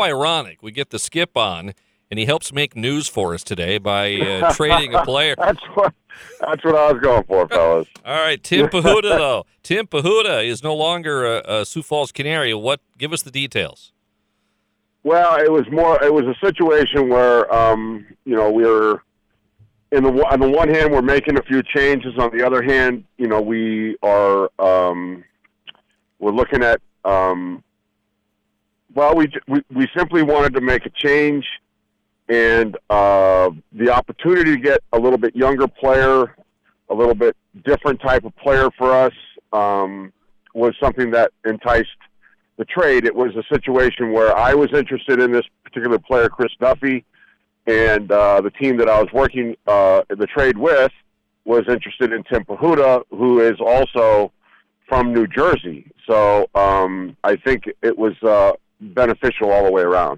how ironic. We get the Skip on, and he helps make news for us today by trading a player. That's what I was going for, fellas. All right, Tim Pahuda, though. Tim Pahuda is no longer a Sioux Falls Canary. Give us the details. Well, it was a situation where, we were on the one hand, we're making a few changes. On the other hand, we are, we're looking at, we simply wanted to make a change, and the opportunity to get a little bit younger player, a little bit different type of player for us, was something that enticed the trade. It was a situation where I was interested in this particular player, Chris Duffy, and the team that I was working the trade with was interested in Tim Pahuda, who is also from New Jersey. So I think it was beneficial all the way around.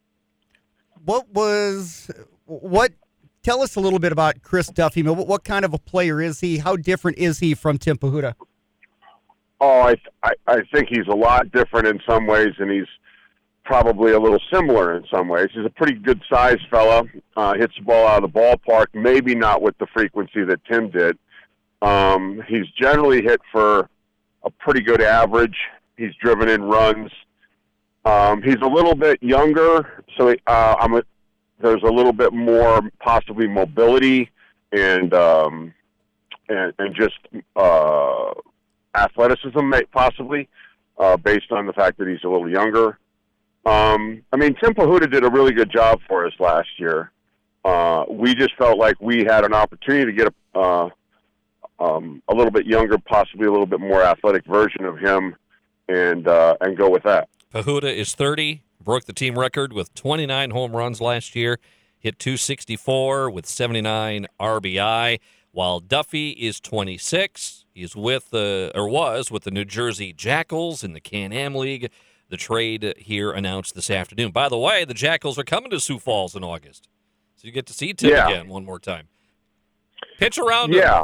Tell us a little bit about Chris Duffy. What kind of a player is he? How different is he from Tim Pahuda? Oh, I think he's a lot different in some ways, and he's probably a little similar in some ways. He's a pretty good-sized fella, hits the ball out of the ballpark, maybe not with the frequency that Tim did. He's generally hit for a pretty good average. He's driven in runs. He's a little bit younger, so there's a little bit more possibly mobility and just athleticism, possibly, based on the fact that he's a little younger. Tim Pahuda did a really good job for us last year. We just felt like we had an opportunity to get a little bit younger, possibly a little bit more athletic version of him, and go with that. Pahuda is 30, broke the team record with 29 home runs last year, hit .264 with 79 RBI, while Duffy is 26. He's was with the New Jersey Jackals in the Can-Am League. The trade here announced this afternoon. By the way, the Jackals are coming to Sioux Falls in August, so you get to see Tim again one more time. Pitch around him. Yeah.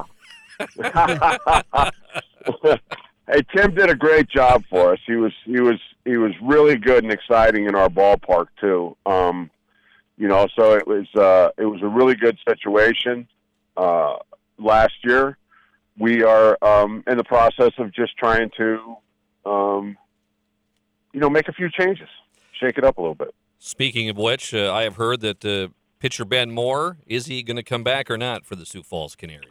Hey, Tim did a great job for us. He was really good and exciting in our ballpark too. So it was a really good situation last year. We are in the process of just trying to make a few changes, shake it up a little bit. Speaking of which, I have heard that pitcher Ben Moore, is he going to come back or not for the Sioux Falls Canaries?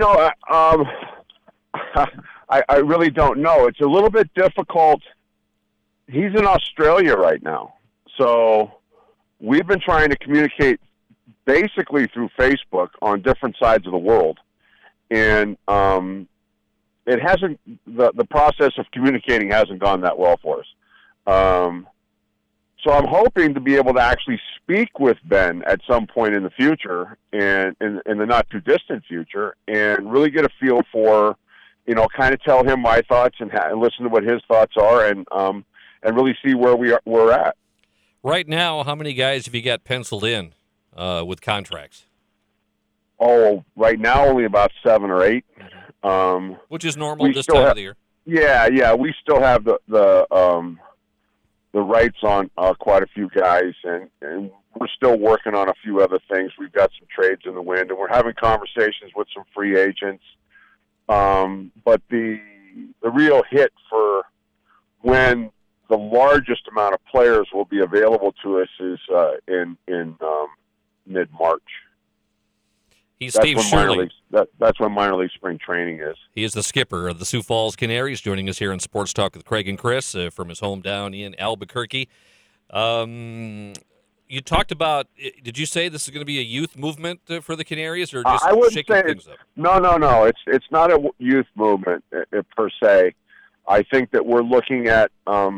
I really don't know. It's a little bit difficult. He's in Australia right now. So we've been trying to communicate basically through Facebook on different sides of the world. And it hasn't, the process of communicating hasn't gone that well for us. So I'm hoping to be able to actually speak with Ben at some point in the future, and in the not too distant future, and really get a feel for, kind of tell him my thoughts and listen to what his thoughts are, and really see where we're at. Right now, how many guys have you got penciled in with contracts? Oh, right now only about 7 or 8. Which is normal this time of the year. Yeah. We still have the rights on quite a few guys, and we're still working on a few other things. We've got some trades in the wind, and we're having conversations with some free agents. But the real hit for when the largest amount of players will be available to us is in mid-March. He's Steve Shirley. That's when minor league spring training is. He is the skipper of the Sioux Falls Canaries, joining us here in Sports Talk with Craig and Chris from his hometown in Albuquerque. You talked about, did you say this is going to be a youth movement for the Canaries, or just shaking things up? No. It's not a youth movement per se. I think that we're looking at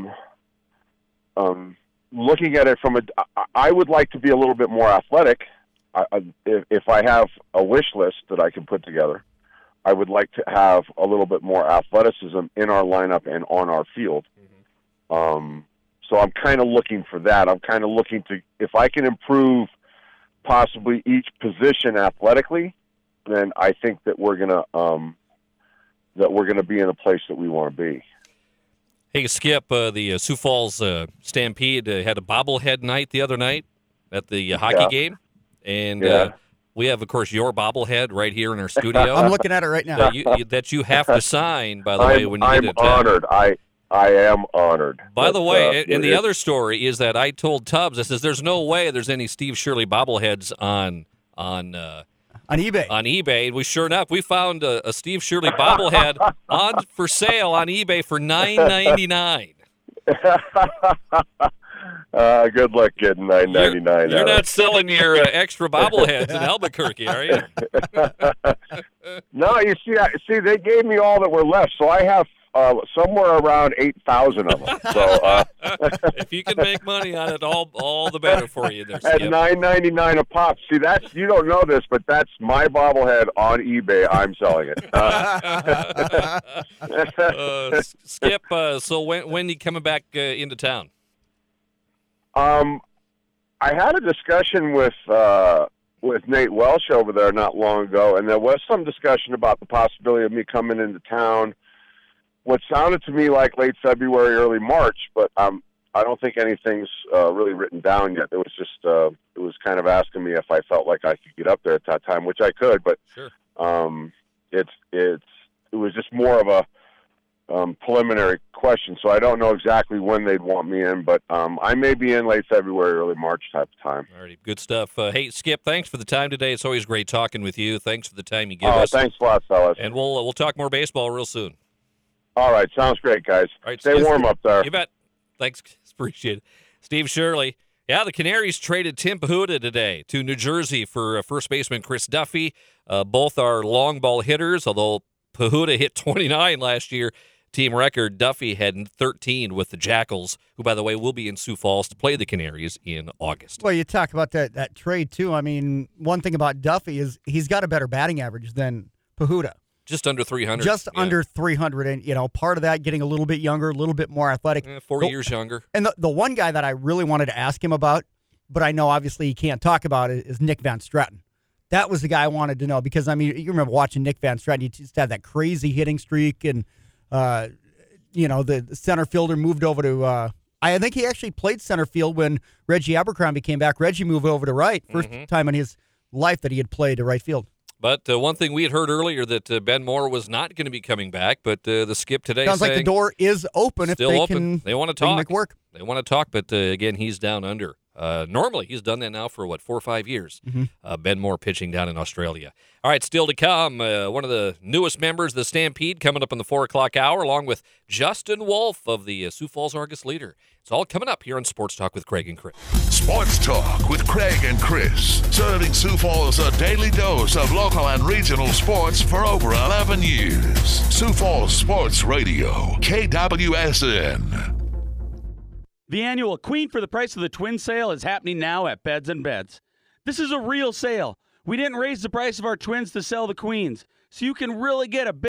it from I would like to be a little bit more athletic. If I have a wish list that I can put together, I would like to have a little bit more athleticism in our lineup and on our field. Mm-hmm. So I'm kind of looking for that. I'm kind of looking to, if I can improve possibly each position athletically, then I think that we're gonna be in a place that we want to be. Hey, Skip, the Sioux Falls Stampede had a bobblehead night the other night at the hockey game. And we have, of course, your bobblehead right here in our studio. I'm looking at it right now. That you have to sign, by the way, when you get it. I'm honored. I am honored. By the way, and the other story is that I told Tubbs, I says, there's no way there's any Steve Shirley bobbleheads on eBay. On eBay, and sure enough, we found a Steve Shirley bobblehead for sale on eBay for $9.99. Good luck getting $9.99. You're not selling your extra bobbleheads in Albuquerque, are you? No, you see, they gave me all that were left, so I have somewhere around 8,000 of them. So if you can make money on it, all the better for you. There, at $9.99 a pop. See, you don't know this, but that's my bobblehead on eBay. I'm selling it. Skip. So when are you coming back into town? I had a discussion with Nate Welsh over there not long ago, and there was some discussion about the possibility of me coming into town. What sounded to me like late February, early March, but I don't think anything's really written down yet. It was just it was kind of asking me if I felt like I could get up there at that time, which I could, but sure. It was just more of a preliminary question, so I don't know exactly when they'd want me in, but I may be in late February, early March type of time. All right, good stuff. Hey, Skip, thanks for the time today. It's always great talking with you. Thanks for the time you give us. Thanks a lot, fellas. And we'll talk more baseball real soon. All right, sounds great, guys. All right, stay warm up there. You bet. Thanks, appreciate it. Steve Shirley. Yeah, the Canaries traded Tim Pahuda today to New Jersey for first baseman Chris Duffy. Both are long ball hitters, although Pahuda hit 29 last year. Team record, Duffy had 13 with the Jackals, who, by the way, will be in Sioux Falls to play the Canaries in August. Well, you talk about that trade, too. I mean, one thing about Duffy is he's got a better batting average than Pahuda. Just under 300. Just under 300. And, part of that getting a little bit younger, a little bit more athletic. 4 years younger. And the one guy that I really wanted to ask him about, but I know obviously he can't talk about it, is Nick Van Stratton. That was the guy I wanted to know because, I mean, you remember watching Nick Van Stratton. He just had that crazy hitting streak. And, the center fielder moved over to I think he actually played center field when Reggie Abercrombie came back. Reggie moved over to right. First time in his life that he had played to right field. But one thing we had heard earlier that Ben Moore was not going to be coming back, but the Skip today sounds like the door is open if they open. They want to talk. Make work. They want to talk, but again, he's down under. Normally, he's done that now for 4 or 5 years. Ben Moore pitching down in Australia. All right, still to come, one of the newest members of the Stampede coming up in the 4 o'clock hour, along with Justin Wolf of the Sioux Falls Argus Leader. It's all coming up here on Sports Talk with Craig and Chris. Sports Talk with Craig and Chris, serving Sioux Falls a daily dose of local and regional sports for over 11 years. Sioux Falls Sports Radio, KWSN. The annual Queen for the Price of the Twin sale is happening now at Beds and Beds. This is a real sale. We didn't raise the price of our twins to sell the queens, so you can really get a big